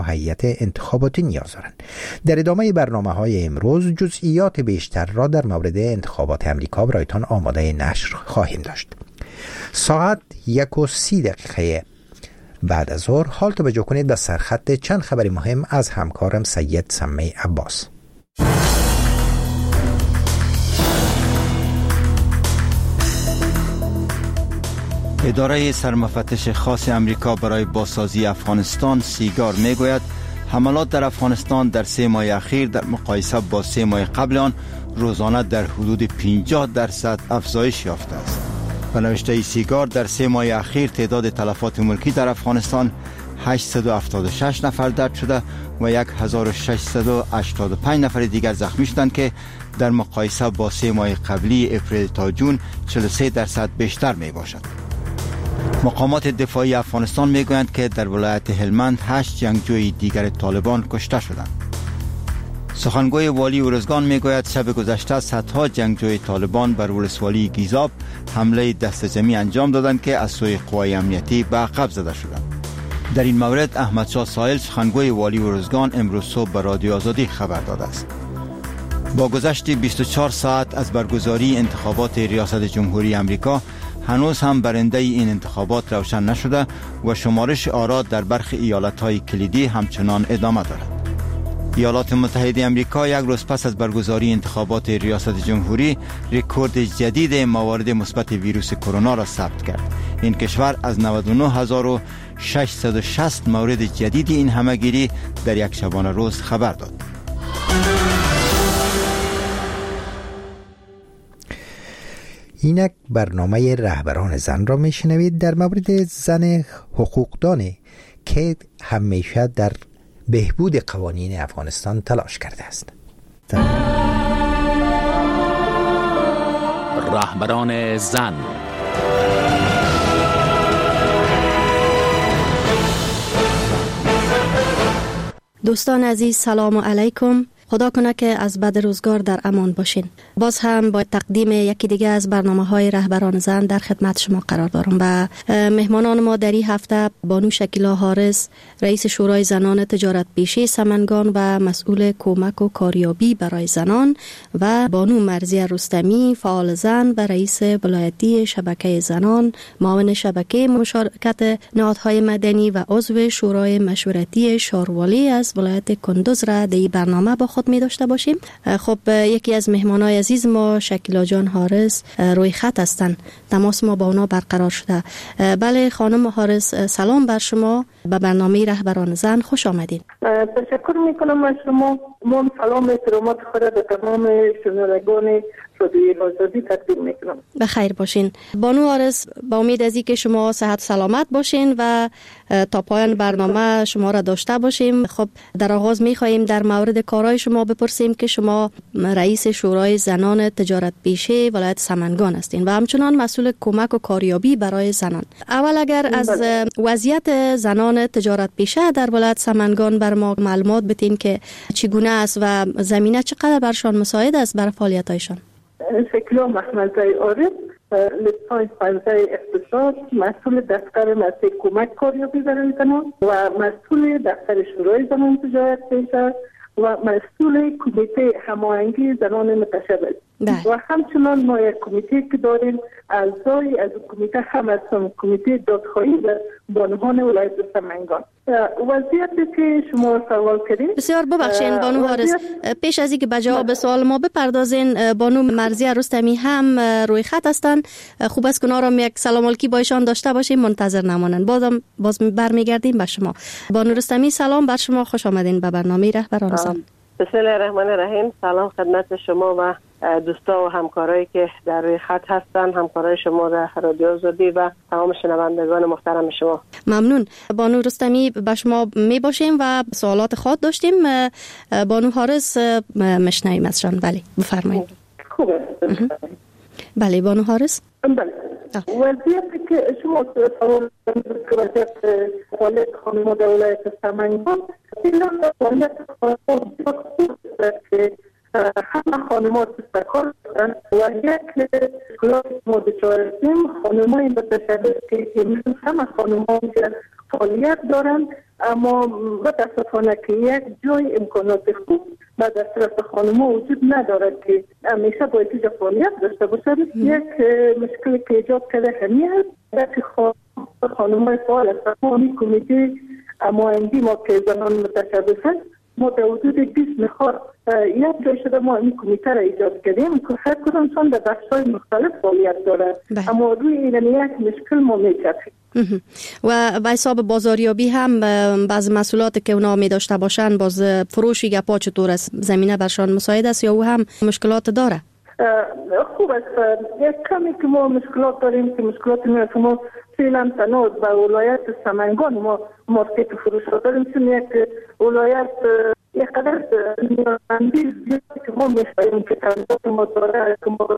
هیئت انتخاباتی نیاز دارند. در ادامه برنامه‌های امروز جزئیات بیشتر را در مورد انتخابات امریکا برایتان آماده نشر خواهیم داشت. ساعت 1:30 بعد از ظهر حال توجه کنید به سرخط چند خبر مهم از همکارم سید سمی عباس. اداره سرمفتش خاص امریکا برای بازسازی افغانستان سیگار میگوید حملات در افغانستان در 3 ماه اخیر در مقایسه با 3 ماه قبل آن روزانه در حدود 50% افزایش یافته است. به نوشته سیگار در 3 ماه اخیر تعداد تلفات ملکی در افغانستان 876 نفر درج شده و 1685 نفر دیگر زخمی شدند که در مقایسه با 3 ماه قبلی اپریل تا جون 43% بیشتر می باشد. مقامات دفاعی افغانستان میگویند که در ولایت هلمند 8 جنگجوی دیگر طالبان کشته شدند. سخنگوی والی ارزگان میگوید شب گذشته صدها جنگجوی طالبان بر ولسوالی گیزاب حمله دست جمعی انجام دادند که از سوی قوای امنیتی به عقب زده شدند. در این مورد احمد شاه سایل سخنگوی والی ارزگان امروز صبح به رادیو آزادی خبر داده است. با گذشت 24 ساعت از برگزاری انتخابات ریاست جمهوری امریکا هنوز هم برنده این انتخابات روشن نشده و شمارش آرا در برخی ایالت‌های کلیدی همچنان ادامه دارد. ایالات متحده امریکا یک روز پس از برگزاری انتخابات ریاست جمهوری رکورد جدید موارد مثبت ویروس کرونا را ثبت کرد. این کشور از 99660 مورد جدید این همهگیری در یک شبانه روز خبر داد. اینک برنامه رهبران زن را میشنوید در مورد زن حقوقدانی که همیشه در بهبود قوانین افغانستان تلاش کرده است. رهبران زن. دوستان عزیز سلام علیکم. خدا کنه که از بد روزگار در امان باشین. باز هم با تقدیم یکی دیگه از برنامه‌های رهبران زن در خدمت شما قرار دارم و مهمانان ما در این هفته بانو شکیلا حارس، رئیس شورای زنان تجارت پیشه سمنگان و مسئول کمک و کاریابی برای زنان و بانو مرضیه رستمی، فعال زن و رئیس ولایتی شبکه زنان، معاون شبکه مشارکت نهادهای مدنی و عضو شورای مشورتی شاروالی از ولایت کندوز را در برنامه با خود می داشته باشیم. خب یکی از مهمانای عزیز ما شکیلا جان حارس روی خط هستند. تماس ما با اونا برقرار شده. بله خانم حارس، سلام بر شما. به برنامه رهبران زن خوش آمدید. تشکر میکنم از شما. من سلام احترامات خود به تمام شنوندگان رادیو آزادی تقدیم میکنم. بخیر باشین. بانو حارس، با امید از اینکه شما صحت سلامت باشین و تا پایان برنامه شما را داشته باشیم. خب در آغاز میخواهیم در مورد کارهای شما بپرسیم که شما رئیس شورای زنان تجارت پیشه ولایت سمنگان هستین و همچنان مسئول کمک و کاریابی برای زنان. اول اگر از وضعیت زنان تجارت پیشه در ولایت سمنگان بر ما معلومات بدین که چگونه است و زمینه چقدر برشان مساعد است برای فعالیتایشان. شکیلا محمدزی عارف، لیسانس پنجه اقتصاد، مسئول دفتر مسئله کمک کاریابی برای زنان و مسئول دفتر شورای زنان تجارت پیشه و مسئول کمیته هماهنگی زنان متشبث. و همچنان ما یک کمیته که داریم، اعضای از کمیته هم هستم، کمیته دادخواهی و بانوان ولایت سمنگان. وضعیتی که شما سوال کردین، بسیار ببخشین بانو حارس، پیش از اینکه به جواب سوال ما بپردازین، بانو مرضیه رستمی هم روی خط هستن. خوب است که اونا را یک سلام علیکی با ایشان داشته باشیم، منتظر نمانن. باز برمیگردیم به شما. بانو رستمی سلام بر شما، خوش آمدین به برنامه رهبران زن. بسم الله الرحمن الرحیم. سلام خدمت شما و دوستا و همکارایی که در روی خط هستن، همکارای شما در رادیو آزادی و تمام شنوندگان محترم شما. ممنون. بانو رستمی با شما می باشیم و سوالات خود داشتیم. بانو حارس مشنویم ازشان. بله بفرمایید. خوبه. بله بانو حارس. بله. وضعیتی که شما سوال کردید فعالیت خانم در ولایت سمنگان، فعالیت که همه خانمات استکار دارن و یک اصلاح ما دچارتیم خانمای متشبث که همه خانمات که فعالیت دارن اما متاسفانه که یک جای امکانات خوب و دسترس خانم‌ها وجود ندارد که همیشه باید اینجا فعالیت داشته باشد. یک مشکلی که ایجاد کرده همین است که خانم‌های فعال است. کمیته معاینده ما که زنان متشبث هست، ما در حدود 20 نفر یک جای شده ما این کمیته را ایجاد کردیم که هر کدامشان در بخش‌های مختلف فعالیت دارد. اما روی این یک مشکل ما می‌چرخیم. و به حساب بازاریابی هم بعض مسئولاتی که اونا می داشته باشن، باز فروشی گپا چطور است؟ زمینه برشان مساعد است یا او هم مشکلات داره؟ خوب است. یک کمی که ما مشکلات داریم که مشکلات نیست. ما فعلا تنها به ولایت سمنگان ما مارکت فروش داریم، چون یک ولایت یک قدر نیازمندی زیاد که ما می‌خواهیم که تولید ما داره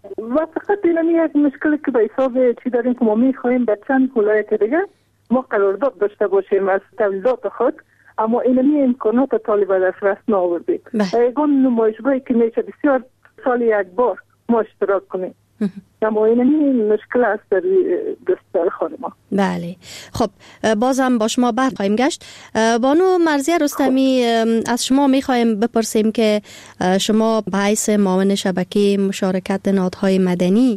و فقط این یک مشکلی که به حساب چی داریم که ما می‌خواهیم به چند ولایت دیگه ما قرارداد داشته باشیم از تولیدات خود، اما این امکانات طالب دسترس نآوردیم. یگان نمایشگاهی که میشه بسیار سال یک بار ما اشتراک کنیم. اما این مشکل است در دستور خانم‌ها. بله. خب بازم با شما بعد خواهیم گشت. بانو مرضیه رستمی، از شما میخوایم بپرسیم که شما به حیث معاون شبکه مشارکت نهادهای مدنی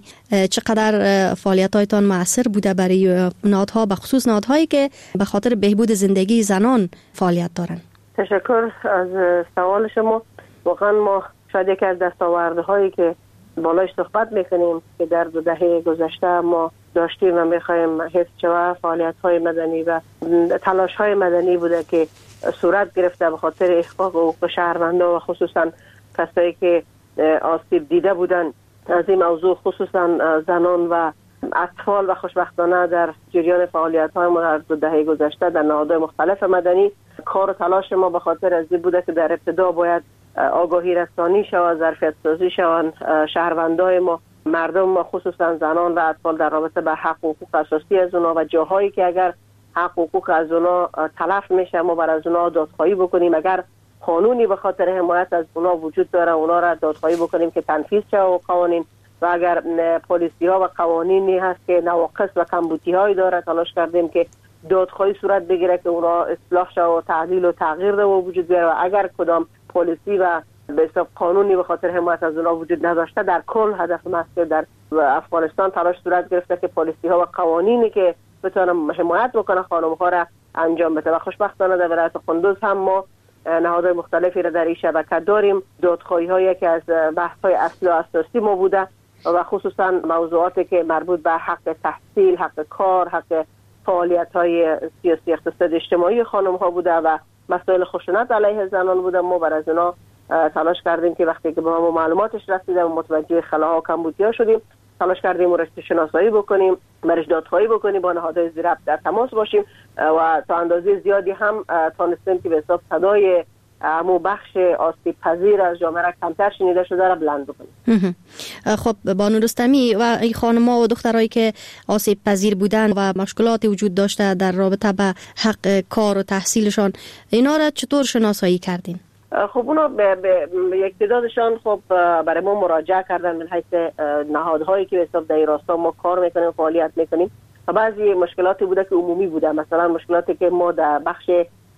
چقدر فعالیت‌هایتان مؤثر بوده برای نهادها، به خصوص نهادهایی که به خاطر بهبود زندگی زنان فعالیت دارن؟ تشکر از سوال شما. واقعا ما شاید یکی از دستاوردهایی که بالاش صحبت میکنیم که در 2 دهه گذشته ما داشتیم و میخوایم حفظ شود فعالیت‌های مدنی و تلاش‌های مدنی بوده که صورت گرفته به خاطر احقاق حقوق شهروندان و خصوصا کسایی که آسیب دیده بودن از این موضوع، خصوصا زنان و اطفال، و خوشبختانه در جریان فعالیت‌های ما در 2 دهه گذشته در نهادهای مختلف مدنی کار و تلاش ما به خاطر از این بوده که در ابتدا باید آگاهی رسانی شود، ظرفیت سازی شوند شهروندای ما، مردم ما، خصوصا زنان و اطفال در رابطه با حق و حقوق اساسی از اونا و جاهایی که اگر حق و حقوق از اونا تلف میشه ما بر از اونا دادخواهی بکنیم. اگر قانونی به خاطر حمایت از اونا وجود داره اونا را دادخواهی بکنیم که تنفیذ شود قوانین، و اگر پلیسی ها و قوانینی هست که نواقص و کمبودی هایی داره تلاش کردیم که دادخواهی صورت بگیره که اونا اصلاح شود و تعدیل و تغییر ده و وجود بیاره. و اگر کدام پلیسی و به حساب قانونی به خاطر حمایت از اونا وجود نداشته، در کل هدف ما است که در افغانستان تلاش صورت گرفته که پلیسی ها و قوانینی که بتونن حمایت بکنه خانم ها را انجام بده. و خوشبختانه در ولایت قندوز هم ما نهادهای مختلفی را در این شبکه داریم. دادخواهی های که از بحث های اصلی و اساسی ما بوده و خصوصا موضوعاتی که مربوط به حق تحصیل، حق کار، حق فعالیت های سیاسی اقتصادی اجتماعی خانم ها بوده و مسائل خشونت علیه زنان بوده. ما بر از اونا تلاش کردیم که وقتی که به ما معلوماتش رسیده و متوجه خلاها و کمبودی‌ها شدیم تلاش کردیم و رشته شناسایی بکنیم، برش دادخواهی بکنیم، با نهادهای ذی-ربط در تماس باشیم و تا اندازه زیادی هم تونستیم که به حساب صدای همون بخش آسیب پذیر از جامعه را کمتر شنیده شده را بلند بکنیم. خب بانو رستمی، و این خانم‌ها و دخترایی که آسیب پذیر بودن و مشکلاتی وجود داشته در رابطه به حق کار و تحصیلشان، اینا را چطور شناسایی کردین؟ خب اونا به یک تعدادشان خب برای ما مراجعه کردن من حیث نهادهایی که به حساب در راستا ما کار میکنیم فعالیت میکنیم و بعضی مشکلاتی بوده که عمومی بوده. مثلا مشکلاتی که ما در بخش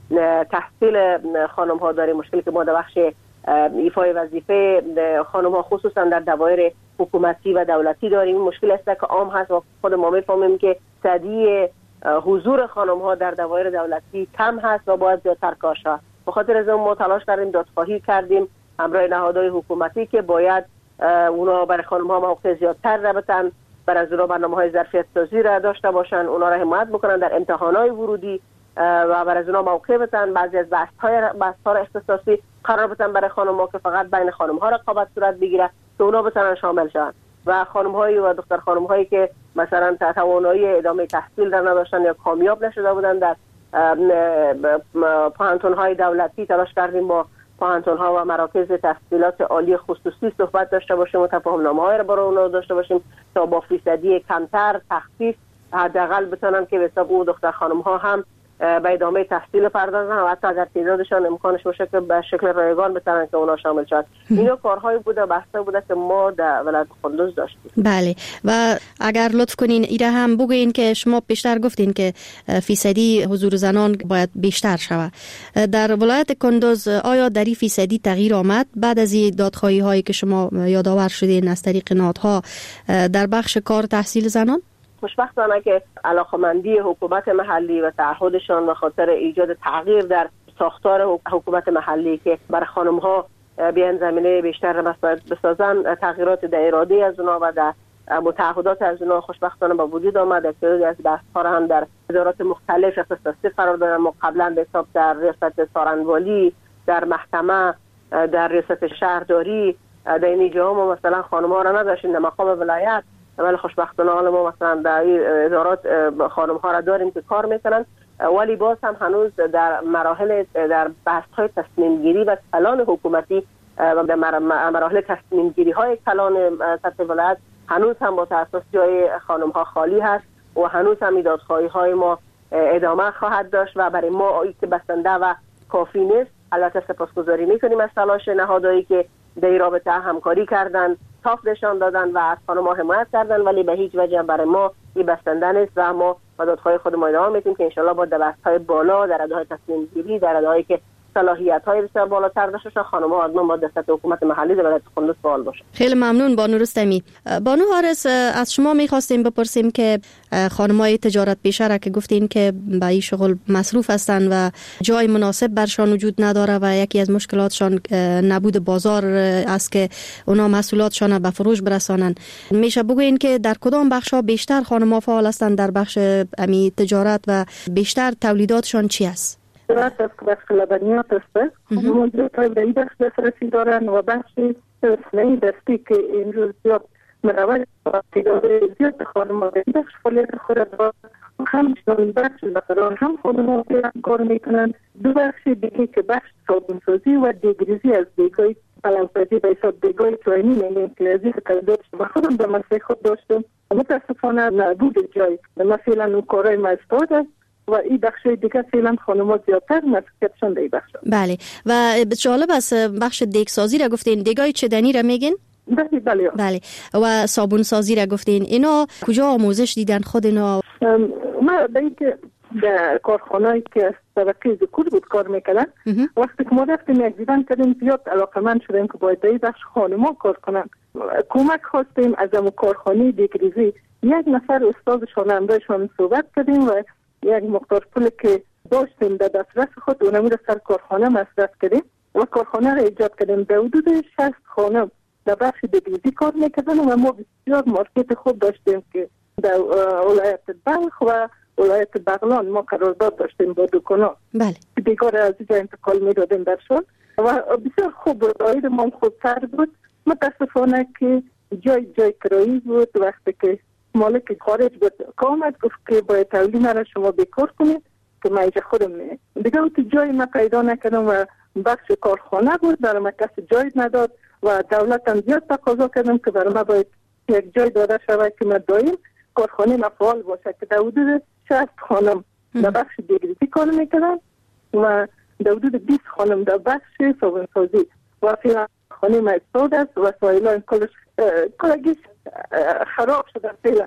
تحصیل خانم ها داریم، مشکلی که ما در بخش ایفای وظیفه خانم ها خصوصا در دوایر حکومتی و دولتی داریم. مشکل است که عام هست و خود ما میفهمیم که سدی حضور خانم ها در دوایر دولتی کم هست و باید زیادتر کار شود. به خاطر از ما تلاش کردیم، دادخواهی کردیم همراه نهادهای حکومتی که باید اونا برای خانم ها موقع زیادتر را بتن، برای از اونا برنامه‌های ظرفیت سازی را داشته باشن، اونا را حمایت بکنن در امتحانات ورودی و برای از اونا موقع بتن. بعضی از بحث‌ها را اختصاصی قرار بتن برای خانم ها که فقط بین خانم ها رقابت صورت بگیره که اونا بتونن شامل شون و خانم هایی و دختر خانم هایی که مثلا توانایی ادامه تحصیل را نداشتن یا کامیاب نشده بودن در پانتون‌های دولتی تلاش کردیم با پانتون‌ها و مراکز تحصیلات عالی خصوصی صحبت داشته باشیم و تفاهم‌نامه‌های را برای اونها داشته باشیم تا با فیصدی کمتر تخفیف حداقل بتونن که به حساب او دختر خانم‌ها هم به ادامه تحصیل پردازن و حتی اگر تعدادشان امکانش باشه که به شکل رایگان بتونن که اونا شامل شد. اینا کارهایی بوده بحثا بوده که ما در ولایت قندوز داشتیم. بله و اگر لطف کنین ایره هم بگوین که شما بیشتر گفتین که فیصدی حضور زنان باید بیشتر شود. در ولایت قندوز آیا در این فیصدی تغییر آمد بعد از این دادخواهی هایی که شما یادآور شدین از طریق نهادها در بخش کار تحصیل زنان؟ خوشبختانه که علاقمندی حکومت محلی و تعهدشان به خاطر ایجاد تغییر در ساختار حکومت محلی که بر خانم ها بیان زمینه بیشتر مساعد بسازن، تغییرات در اراده از اونا و در متعهدات از اونا خوشبختانه به وجود آمد. تعدادی از بحث‌ها را هم در ادارات مختلف اختصاصی قرار دادن. ما قبلا به حساب در ریاست سارنوالی، در محکمه، در ریاست شهرداری، در این جاها ما مثلا خانم ها را نداشتیم در مقام ولایت، ولی خوشبختانه حالا ما مثلا در ادارات خانم ها را داریم که کار میکنن، ولی باز هم هنوز در بحث های تصمیم گیری و کلان حکومتی و در مراحل تصمیم گیری های کلان سطح ولایت هنوز هم با تاسیس جای خانم ها خالی هست و هنوز هم دادخواهی های ما ادامه خواهد داشت و برای ما که بسنده و کافی نیست. البته سپاسگزاری میکنیم از تلاش نهادهایی که در این رابطه همکاری کردن، تاپ نشان دادن و از خانم ها حمایت کردن، ولی به هیچ وجه برای ما این بسنده نیست و ما با دادخواهی خود ما ادامه میدیم که انشالله با دبست‌های بالا در رده‌های تصمیم گیری، در رده‌هایی که صلاحیت‌های بسیار بالاتر داشته خانم‌ها حتما با دست حکومت محلی در ولایت قندوز فعال باشه. خیلی ممنون بانو رستمی. بانو حارس، از شما می‌خواستیم بپرسیم که خانم‌های تجارت پیشه را که گفتین که به این شغل مصروف هستند و جای مناسب برشان وجود نداره و یکی از مشکلاتشان نبود بازار است که اونا محصولاتشان به فروش برسانن، میشه بگوین که در کدام بخش‌ها بیشتر خانم‌ها فعال هستند در بخش تجارت و بیشتر تولیداتشان چی است؟ تجارت از بخش لبنیات است. موضوع های به این بخش دسترسی دارن و بخش صنایع دستی که امروز زیاد مروج و زیاد خانم‌ها به این بخش فعالیت خود دارن. همچنین بخش زعفران هم خانم‌ها کار میکنن. دو بخش دیگه که بخش صابونسازی و دیگریزی از دیگای پلنگ‌پزی به حساب دیگای توانی میگیم که از این تجربه و خودم به مسئله خود داشتم. متاسفانه نبود جای مثلا اون کارهای مستعد است و این بخش دیگه فعلا خانم‌ها زیادتر مسئولیتشان در این بخش. بله و جالب است بخش دیگسازی را گفتین، دیگای چدنی را میگین؟ بله و صابون سازی را گفتین، اینا کجا آموزش دیدن خود اینا؟ ما به اینکه در کارخانه‌ای که از طبقه ذکور بود کار میکردن، وقتی که ما رفتیم یک دیدن کردیم زیاد علاقمند شدیم که باید در این بخش خانم‌ها کار کنن. کمک خواستیم از اون کارخانه دیگریزی، یک نفر استادشان هم داشتیم صحبت کردیم و یک مقدار پول که داشتیم در دسترس خود اونمی را سر کارخانه مصرف کردیم و کارخانه را ایجاد کردیم. در حدود 60 خانم در بخش دیگریزی کار میکردن و ما بسیار مارکت خوب داشتیم که در ولایت بلخ و ولایت بغلان ما قرارداد داشتیم با دکانا. بله. دیگر از اینجا انتقال میدادیم برشون و بسیار خوب بود، عاید ما خوبتر بود. متاسفانه که جای کرایی بود. وقتی که مالک خارج بود کامت گفت که باید تولید مرا شما بیکار کنید که من اینجا خودم دیگه تو جای ما پیدا نکردم و بخش کارخانه بود برای ما کسی جای نداد و دولت هم زیاد تقاضا کردم که برای ما باید یک جای داده شود که من دایم کارخانه ما فعال باشه که در حدود 60 خانم در بخش دیگریزی کار میکردن و در حدود 20 خانم در بخش صابونسازی و فعلا خانه ما استاد است و سایلان کلگیش خراب شده فعلا.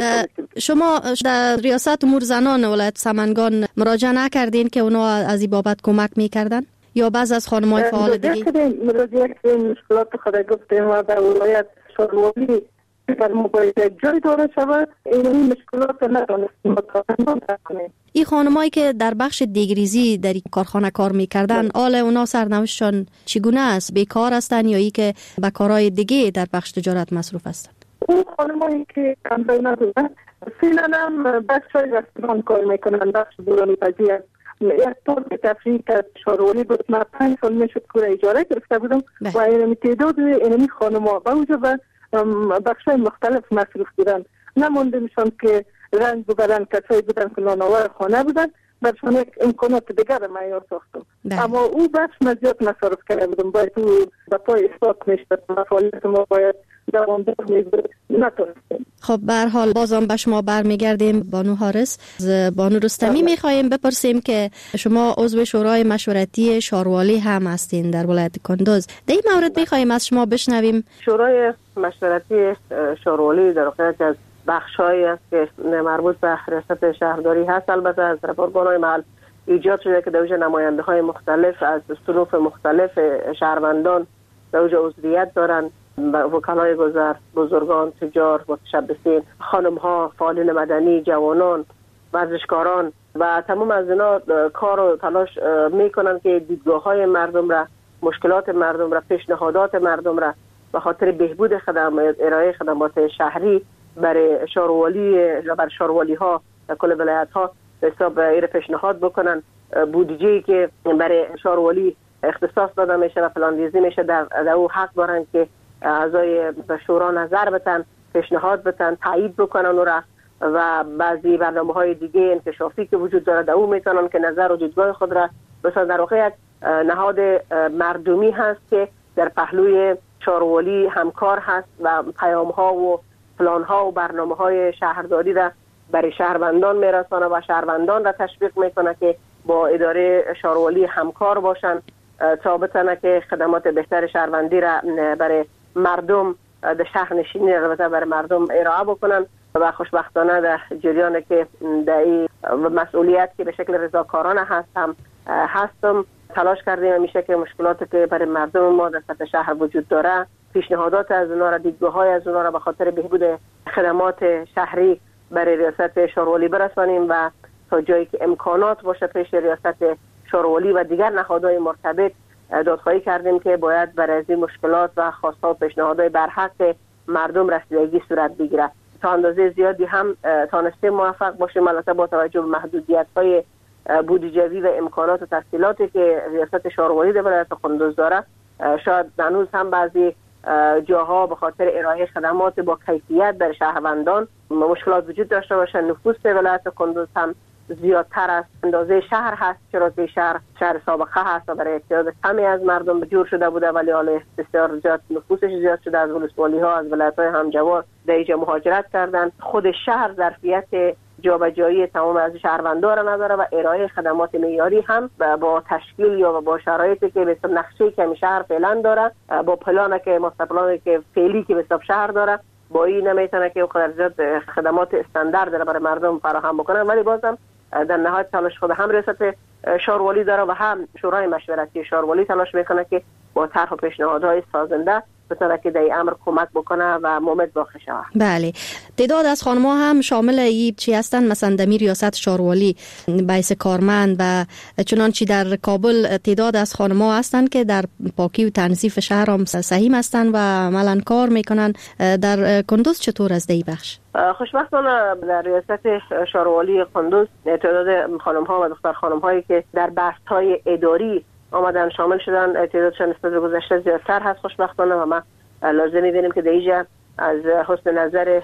شما در ریاست امور زنان ولایت سمنگان مراجعه نکردین که اونا از این بابت کمک میکردن یا بعض از خانم‌های فعال دیگه؟ مراجعه کردیم، مشکلات خود گفتیم و در ولایت شاروالی در موبایل جای داره شود این مشکلات ندانستیم متاسفانه کنیم. این خانمایی که در بخش دیگریزی در این کارخانه کار میکردن حال اونا سرنوشتشان چگونه است؟ بیکار هستن یا ای که به کارهای دیگه در بخش تجارت مصروف هستن؟ اون خانمایی که کمتر ندارن فعلا هم بخشای رستوران کار میکنن، بخش بورانی پزی است. یک طور که تفریح که شاروالی بود من 5 سال میشد کوره اجاره گرفته بودم و اینمی تعداد اینمی خانم‌ها با وجود بخشای مختلف مصروف بودن نمونده میشون که رنگ ببرن کسایی بودن که نانآور خانه بودن برشان یک امکانات دیگر معیار ساختم. اما او بخش مزیاد مصرف کرده بودم باید او به پای اثبات میشد و فعالیت ما باید دوامدار میبود نتونستیم. خب به هر حال بازم به شما برمیگردیم بانو حارس. از بانو رستمی میخوایم بپرسیم که شما عضو شورای مشورتی شاروالی هم هستین در ولایت کندوز. در این مورد میخوایم از شما بشنویم. شورای مشورتی شاروالی در واقع از بخش‌هایی است که مربوط به ریاست شهرداری هست. البته از ارگان‌های محل ایجاد شده که در اوج نماینده‌های مختلف از صنوف مختلف شهروندان در اوج عضویت دارن، وکلای گذر، بزرگان، تجار، متشبثین، خانم‌ها، فعالین مدنی، جوانان، ورزشکاران و تمام از اینا کار و تلاش میکنن که دیدگاه‌های مردم را، مشکلات مردم را، پیشنهادات مردم را به خاطر بهبود خدمات، ارائه خدمات شهری برای شاروالی یا برای شاروالی‌ها در کل ولایت‌ها به حساب ایر پیشنهاد بکنن. بودجه‌ای که برای شاروالی اختصاص داده میشه و پلاندیزی میشه در او حق دارن که اعضای شورا نظر بدن، پیشنهاد بدن، تایید بکنن او را و بعضی برنامه‌های دیگه انکشافی که وجود داره در او میتونن که نظر و دیدگاه خود را بسازن. در واقع یک نهاد مردمی هست که در پهلوی شاروالی همکار هست و پیام‌ها و پلان‌ها و برنامه‌های شهرداری را برای شهروندان میرسانه و شهروندان را تشویق میکنه که با اداره شاروالی همکار باشن تا بتونه که خدمات بهتر شهروندی را برای مردم در شهر نشینی البته برای مردم ارائه بکنن و خوشبختانه در جریان که در این مسئولیت که به شکل رضاکارانه هستم تلاش کردیم همیشه که مشکلاتی که برای مردم ما در سطح شهر وجود داره، پیشنهادات از اونها را، دیدگاه‌های از اونها را به خاطر بهبود خدمات شهری برای ریاست شاروالی برسانیم و تا جایی که امکانات باشه پیش ریاست شاروالی و دیگر نهادهای مرتبط دادخواهی کردیم که باید برای این مشکلات و خواست‌ها و پیشنهادهای برحق مردم رسیدگی صورت بگیره. تا اندازه زیادی هم تانستیم موفق باشیم، البته با توجه به محدودیت‌های بودجه‌ای و امکانات و تسهیلاتی که ریاست شاروالی در ولایت کندوز داره. شاید هنوز هم بعضی جاها به خاطر ارائه خدمات با کیفیت در شهروندان مشکلات وجود داشته باشه. نفوس ولایت کندوز هم زیادتر از اندازه شهر هست، چرا که شهر سابقه هست و برای احتیاج کمی از مردم جور شده بوده، ولی حالا بسیار زیاد نفوسش زیاد شده. از ولسوالی ها، از ولایت های همجوار در اینجا مهاجرت کردن. خود شهر ظرفیت جابجایی تمام از شهروندان را نداره و ارائه خدمات معیاری هم با تشکیل یا با شرایطی که به حساب نقشه که شهر فعلا داره، با پلانی که مستقلانه که فعلی که به حساب شهر داره، با این نمیتونه که خودت خدمات استاندارد را برای مردم فراهم بکنن. ولی بازم در نهایت تلاش خود هم ریاست شاروالی داره و هم شورای مشورتی شاروالی تلاش میکنه که با طرح و پیشنهادهای سازنده بتونه که در این امر کمک بکنه و مومد واقع شود. بله، تعداد از خانم‌ها هم شامل ای چی هستن؟ مثلا در ریاست شاروالی بیس کارمند و چنانچه در کابل تعداد از خانم‌ها هستن که در پاکی و تنظیف شهر هم سهیم هستن و عملاً کار میکنن. در کندوز چطور از دی بخش؟ خوشبختانه در ریاست شاروالی کندوز تعداد خانم‌ها و دختر خانم‌هایی که در بست‌های اداری آمدن شامل شدن تعدادشان نسبت به گذشته زیادتر هست خوشبختانه و ما لازم می‌بینیم که دیجا از حسن نظر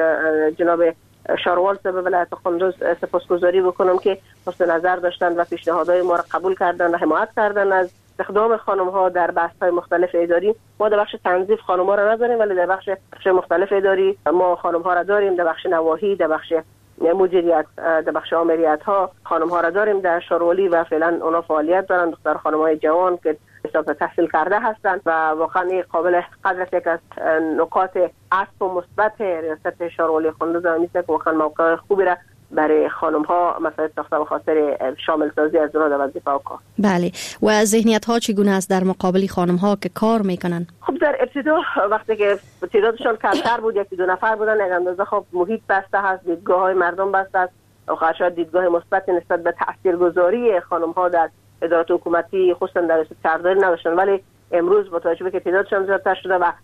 جناب شاروال صاحب ولایت کندوز سپاسگزاری بکنم که حسن نظر داشتن و پیشنهادهای ما را قبول کردن و حمایت کردن از استخدام خانم‌ها در بحث‌های مختلف اداری. ما در بخش تنظیف خانم‌ها را نداریم، ولی در بخش مختلف اداری ما خانم‌ها را داریم. در بخش نواحی، در بخش مدیریت، در بخش آمریت‌ها خانم‌ها را داریم در شاروالی و فعلا اونا فعالیت دارن. دختر خانم‌های جوان که حساب تحصیل کرده هستند و واقعا قابل قدر یک از نکات عطف و مثبت ریاست شاروالی کندوز میشه که واقعا موقع خوبی را برای خانم‌ها مثلا ساخته به خاطر شامل سازی از اونها در وظیفه و کار. بله، و ذهنیت‌ها چگونه است در مقابل خانم‌ها که کار میکنن؟ خب در ابتدا وقتی که تعدادشان کمتر بود، یکی دو نفر بودن، یک اندازه خب محیط بسته هست، دیدگاه‌های مردم بسته است و شاید دیدگاه مثبت نسبت به تاثیرگذاری خانم‌ها در ادارات حکومتی خصوصا در ریاست شهرداری نداشتن. ولی امروز با توجه به که تعدادشان زیادتر شده و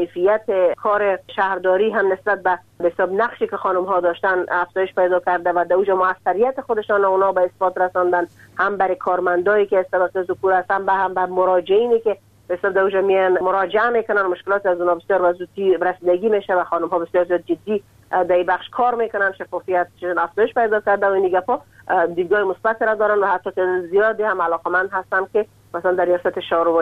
کیفیت کار شهرداری هم نسبت به حساب نقشی که خانم‌ها داشتن افزایش پیدا کرده و در اوج موثریت خودشان اونا به اثبات رساندن، هم برای کارمندایی که طبقه ذکور هستن هم به مراجعینی که به حساب در اوج میان مراجعه میکنن، مشکلات از اونها بسیار زودی رسیدگی میشه و خانم‌ها بسیار زیاد جدی در این بخش کار میکنن. شفافیت افزایش پیدا کرده و این گپا دیدگاه مثبت را دارن و حتی زیادی هم علاقمند هستن که مثلا در ریاست شاروالی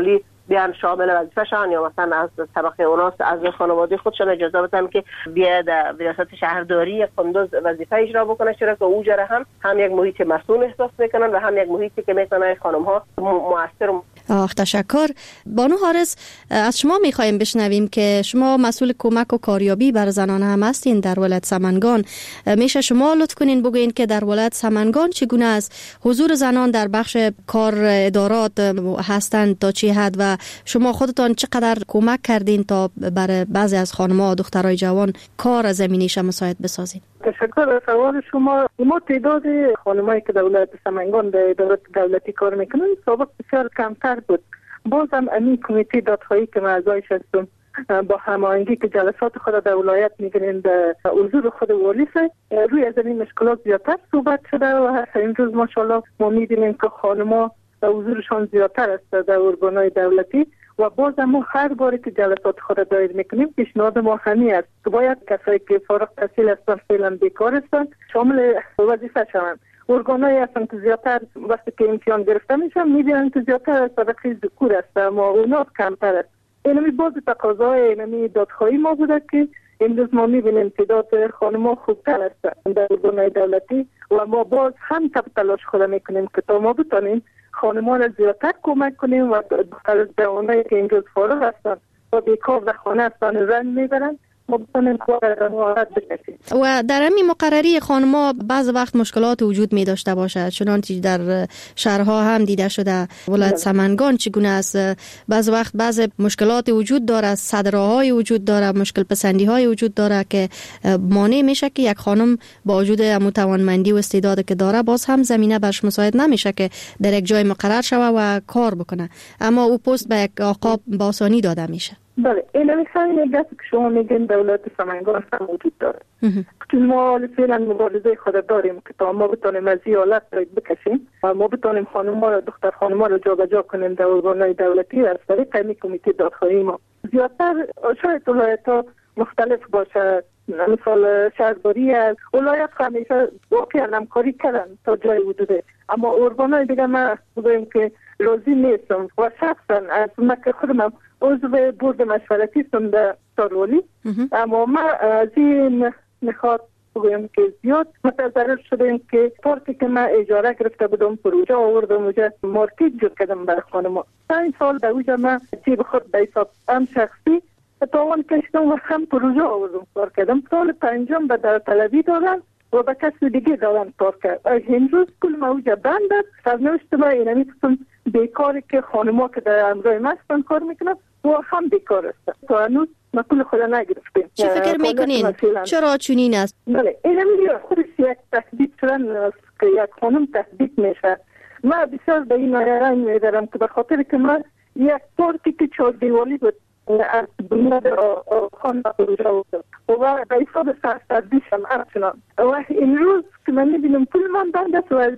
بیان شامل وظیفه شان، یا مثلا از طبقه اوناس از خانواده خودشان اجازه بدن که بیاد ریاست شهرداری قندوز وظیفه اجرا بکنه، چرا که اوجره هم یک محیط مسئول احساس میکنن و هم یک محیطی که میتونه خانم ها مؤثر. تشکر. بانو حارس، از شما میخوایم بشنویم که شما مسئول کمک و کاریابی بر زنان هم هستین در ولایت سمنگان. میشه شما لطف کنین بگوین که در ولایت سمنگان چگونه است حضور زنان در بخش کار ادارات هستند تا چه حد و شما خودتان چقدر کمک کردین تا برای بعضی از خانم‌ها و دخترای جوان کار زمینیش مساعد بسازین؟ تشکر از سوال شما. ما تعداد خانمایی که در ولایت سمنگان در ادارات دولتی کار میکنن سابق بسیار کمتر بود. بازم این کمیته دادخواهی که من اعضایش هستم با هماهنگی که جلسات خود در ولایت میگیریم در حضور خود والی روی از این مشکلات زیادتر صحبت شده و هر امروز ماشاءالله ما میبینیم که خانم‌ها حضورشان زیادتر است در ارگان‌های دولتی و باز ما هر باری که جلسات خود دایر میکنیم پیشنهاد ما همین است که باید کسایی که فارغ التحصیل هستند فعلا بیکار هستند شامل وظیفه شوند. ارگان‌هایی هستند که زیادتر وقتی که امتحان گرفته میشن میبینن که زیادتر از طبقه ذکور است اما اونا کمتر است. اینمی باز تقاضای اینمی دادخواهی ما بوده که امروز ما میبینیم تعداد خانم‌ها خوبتر است در ارگان‌های دولتی و ما باز هم تلاش خود میکنیم که تا ما بتونیم خانم‌ها را زیادتر کمک کنیم و دختر جوانایی که امروز فارغ هستند و بیکار در خانه هستند رنج میبرند ما بتونیم کار را مهارت بکشیم. و در همین مقرری خانم‌ها بعض وقت مشکلات وجود می داشته باشد، چنانچه در شهرها هم دیده شده. ولایت سمنگان چگونه است؟ بعض وقت بعض مشکلات وجود داره، صدراهای وجود داره، مشکل پسندی‌های وجود داره که مانع میشه که یک خانم با وجود متوانمندی و استعدادی که داره باز هم زمینه برش مساعد نمیشه که در یک جای مقرر شوه و کار بکنه، اما او پست به یک آقا با آسانی داده میشه. بله، این همین گفت که شما میگین دولت سمنگان هم وجود داره. چون ما فعلا مبارزه خود داریم که تا ما بتونیم از این حالت بکشیم و ما بتونیم خانم‌ها دختر خانم‌ها رو جابجا کنیم در ارگان‌های دولتی از طریق همین کمیته دادخواهی ما. زیادتر شاید ولایت‌ها مختلف باشه، مثال شهرداری از ولایت همیشه واقعا همکاری کردن تا جای حدوده، اما ارگان‌های دیگه ما بگویم که راضی نیستم و شخصا از مکه خودم عضو بورد مشورتی هستم در سارولی، اما ما از این میخواد بگویم که زیاد متضرر شدیم که پارکی که من اجاره گرفته بودم پروژه آوردم اونجا مارکت جور کردم برای خانم‌ها. 5 سال در اونجا من جیب خود به حساب هم شخصی تاوان کشیدم و هم پروژه آوردم کار کردم. سال 5 به داوطلبی دادن و به کسی دیگه دادن کار کرد. امروز کل ما اونجا بند است. سرنوشت ما اینمی قسم بیکاری که خانم‌ها که در امرای ما هستن کار میکنن و هم بیکار هستن. تا هنوز ما کل خود نگرفتیم. چی فکر میکنین؟ چرا چنین است؟ بله، اینمی خودش یک تهدید شدن است که یک خانم تهدید میشه. من بسیار به این نایران میدارم که به خاطر که من یک پارکی که 4 دیوالی بود از بنیاد خانه پروژه آوردم و به حساب سرسردیشم همچنان و این روز که من میبینم پول من بند است و از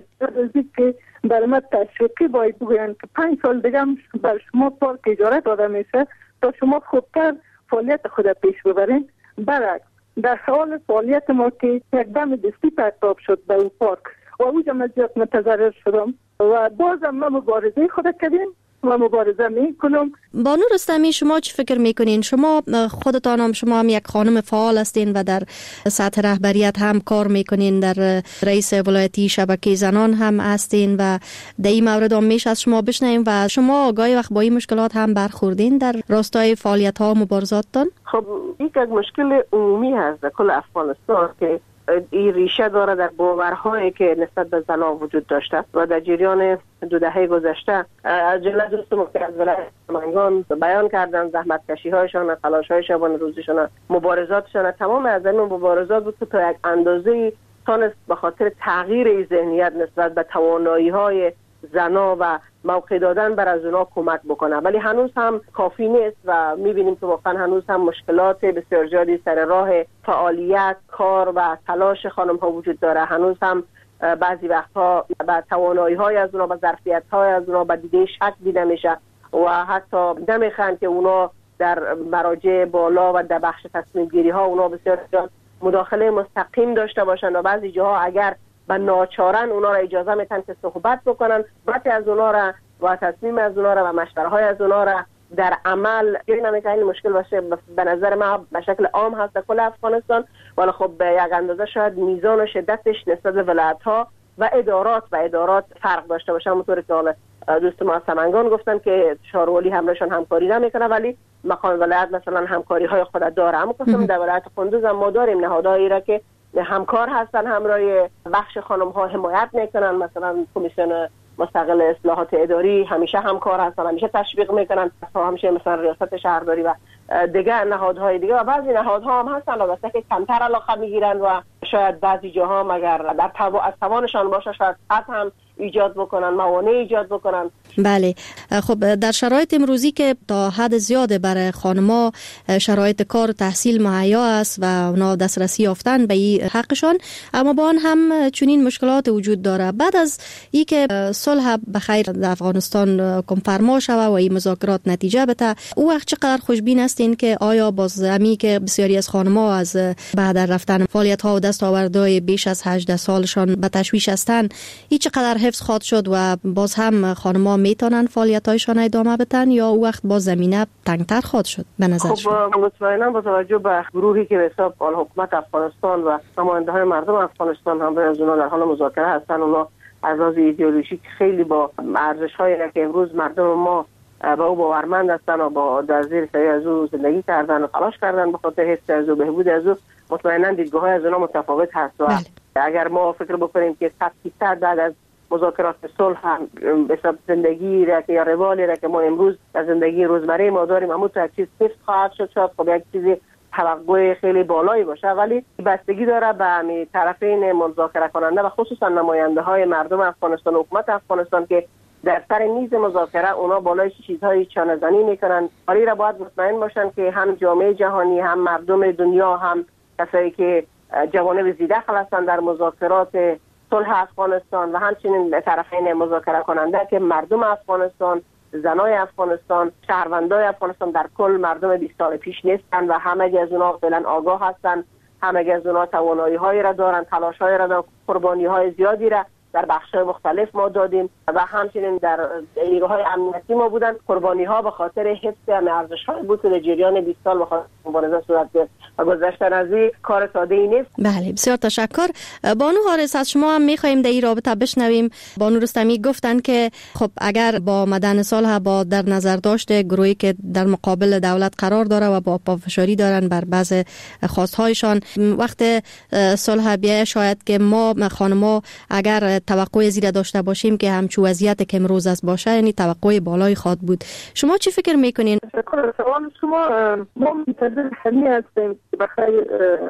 که برای من تشویقی باید بگوین که 5 سال دیگه بر شما پارک اجاره داده میشه تا شما خوبتر فعالیت خود پیش ببرین. برعکس در حال فعالیت ما که یک دم دستی پرتاب شد به اون پارک و اونجا من زیاد متضرر شدم و بازم ما مبارزه خود کردیم و مبارزه میکنم. بانو رستمی، شما چی فکر میکنین؟ شما خودتان هم شما هم یک خانم فعال هستین و در سطح رهبریت هم کار میکنین، در رئیس ولایتی شبکه زنان هم هستین و در این مورد هم میشه از شما بشنویم و شما گاهی وقت با این مشکلات هم برخوردین در راستای فعالیت ها و مبارزاتتان؟ خب یک مشکل عمومی هست در کل افغانستان که این ریشه داره در باورهایی که نسبت به زنان وجود داشته و در جریان 2 دهه گذشته از جمله دوستان که از ولایت سمنگان بیان کردن زحمت کشی هایشان، تلاش های شبانه روزیشان، مبارزاتشان، تمام از این مبارزات بود که تا یک اندازه تونست به خاطر تغییر ذهنیت نسبت به توانایی های زنا و موقع دادن بر از اونا کمک بکنه، ولی هنوز هم کافی نیست و میبینیم که واقعا هنوز هم مشکلات بسیار زیادی سر راه فعالیت، کار و تلاش خانم ها وجود داره. هنوز هم بعضی وقتها به توانایی های از اونا، به ظرفیت های از اونا به دیده شک دیده میشه و حتی نمیخوان که اونا در مراجع بالا و در بخش تصمیم گیری ها اونا بسیار مداخله مستقیم داشته باشن و بعضی جاها اگر و ناچارن اونا را اجازه میتن که صحبت بکنن، بعضی از اونا را و تصمیم از اونا را و مشوره‌های از اونا را در عمل نمیشه این مشکل باشه. به نظر من به شکل عام هست در کل افغانستان، ولی خب به یک اندازه شاید میزان و شدتش نسبت به ولایت‌ها و ادارات فرق داشته باشه. همونطوری که حالا دوست ما از سمنگان گفتن که شاروالی همراهشان همکاری نمیکنه، ولی مقام ولایت مثلا همکاری های خود داره. اما قسم در ولایت کندوز هم ما داریم نهادهایی را که همکار هستن، همراه بخش خانم ها حمایت میکنن. مثلا کمیسیون مستقل اصلاحات اداری همیشه همکار هستن، همیشه تشویق میکنن، همیشه مثلا ریاست شهرداری و دیگه نهادهای دیگه و بعضی نهادها هم هستن البته که کمتر علاقه میگیرن و شاید بعضی جاها مگر در از توانشان باشه شاید هم ایجاد بکنن، موانع ایجاد بکنن. بله، خب در شرایط امروزی که تا حد زیاده برای خانم‌ها شرایط کار و تحصیل مهیا است و اونا دسترسی یافتن به این حقشان، اما با آن هم چنین مشکلات وجود داره. بعد از این که صلح بخیر در افغانستان فرما شوه و این مذاکرات نتیجه بده، او وقت چقدر خوشبین هستین که آیا باز همی که بسیاری از خانم‌ها از بعد رفتن فعالیت‌ها و دستاوردهای بیش از 18 سالشان به تشویش هستند، این چقدر حفظ خواهد شد و باز هم خانم‌ها میتونن فعالیت‌هایشان ادامه بدن یا او وقت باز زمینه تنگتر خواهد شد به نظر شما؟ خب مطمئنا با توجه به گروهی که به حساب حکومت افغانستان و نماینده‌های مردم افغانستان هم از اونها در حال مذاکره هستن، اونها از لحاظ ایدئولوژیک خیلی با ارزش‌هایی که امروز مردم ما با او باورمند هستن و با در زیر سایه از او زندگی کردن و تلاش کردن به خاطر حفظ از او، بهبود از او، مطمئنا دیدگاه‌های از اونها متفاوت هست و اگر ما فکر بکنیم که 100% بعد از مذاکرات صلح هم به حساب زندگی را که یا روالی را که ما امروز در زندگی روزمره ما داریم اما تو یک چیز حفظ خواهد شد، شاید خب یک چیزی توقع خیلی بالایی باشه، ولی بستگی داره به همین طرفین مذاکره کننده و خصوصا نماینده های مردم افغانستان و حکومت افغانستان که در سر میز مذاکره اونا بالای چیزهای چانه‌زنی میکنن. ولی را باید مطمئن باشن که هم جامعه جهانی، هم مردم دنیا، هم کسایی که جوانب زیدخل هستن در مذاکرات صلح افغانستان و همچنین طرفین مذاکره کننده که مردم افغانستان، زنای افغانستان، شهروندای افغانستان در کل مردم 20 سال پیش نیستن و همه از اونها فعلا آگاه هستن، همه از اونها توانایی هایی را دارن، تلاش هایی را دارن، قربانی های زیادی را در بخش‌های مختلف ما دادیم و همچنین در نیروهای امنیتی ما بودن. قربانی ها به خاطر حفظ ارزش‌های بود که در جریان 20 سال به خاطر مبارزه صورت گرفت و گذشتن از این کار ساده‌ای نیست. بله، بسیار تشکر. بانو حارث، از شما هم می‌خوایم در این رابطه بشنویم. بانو رستمی گفتن که خب اگر با آمدن صلح با در نظر داشته گروهی که در مقابل دولت قرار داره و با پافشاری دارن بر بعض خواست‌هایشان، وقت صلح بیای شاید که ما خانم‌ها اگر توقع زیاد داشته باشیم که همچون وضعیت که امروز است باشه، یعنی توقع بالایی خواهد بود. شما چی فکر میکنین؟ شکر سوال شما. ما منتظر همین هستیم که بخیر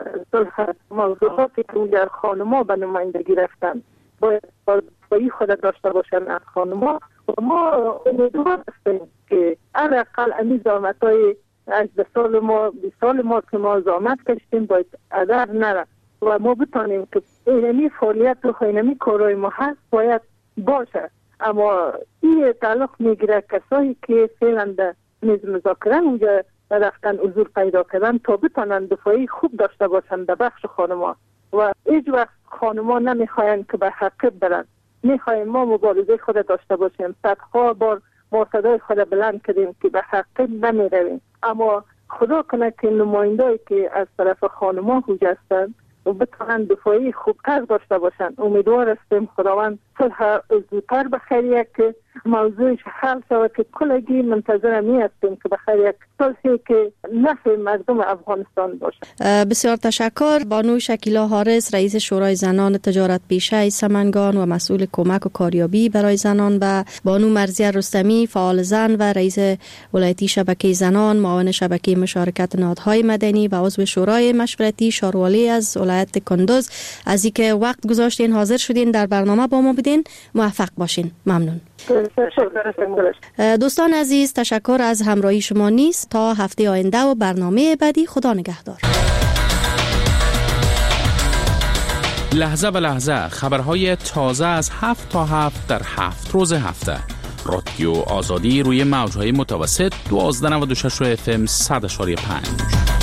صلح موضوعاتی که در خانم‌ها به نمایندگی رفتن باید بایی خود داشته باشن از خانم‌ها و ما امیدوار هستیم که حداقل امی زحمت‌های 18 سال ما 20 سال ما که ما زحمت کشیدیم باید هدر نره و ما بتانیم که اینمی فعالیت و اینمی کارهای ما هست باید باشه. اما این تعلق میگیره کسایی که فعلا در میز مذاکره اونجا رفتن حضور پیدا کردن تا بتانن دفاعی خوب داشته باشن در بخش خانما و هیچ وقت خانما نمیخواین که به حقیقت برن. میخوایم ما مبارزه خود داشته باشیم. صدها بار ما صدای خود بلند کردیم که به حقیقت نمیرویم، اما خدا کنه که نماینده‌ای که از طرف خانما هستند و بتونن دفاعی خوبتر داشته باشن. امیدوار هستیم خداوند صلح زودتر بخیر یک موضوعش حل شود که کلگی منتظر می هستیم که بخیر یک صلحی که نفع مردم افغانستان باشه. بسیار تشکر. بانو شکیلا حارث، رئیس شورای زنان تجارت پیشه سمنگان و مسئول کمک و کاریابی برای زنان، و بانو مرضیه رستمی، فعال زن و رئیس ولایتی شبکه زنان، معاون شبکه مشارکت نهادهای مدنی و عضو شورای مشورتی شاروالی از ولایت کندوز، از اینکه وقت گذاشتین حاضر شدین در برنامه با ما بودین. موفق باشین. ممنون. دوستان عزیز، تشکر از همراهی شما نیست تا هفته آینده و برنامه بعدی. خدا نگهدار. لحظه به لحظه خبرهای تازه از 7 تا 7 در 7 روز هفته. رادیو آزادی روی موجهای متوسط 1296 FM 100.5.